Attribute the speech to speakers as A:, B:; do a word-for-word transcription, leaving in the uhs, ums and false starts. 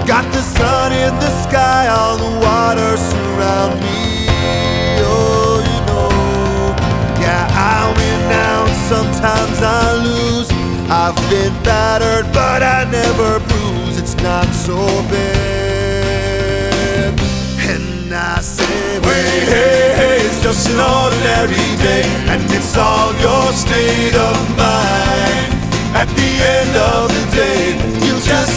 A: Got the sun in the sky, all the water surround me. Oh, you know, yeah, I win now, sometimes I lose. I've been battered, but I never bruise. It's not so bad. And I say, hey, hey, hey, it's just an ordinary day, and it's all your state of mind. At the end of the day,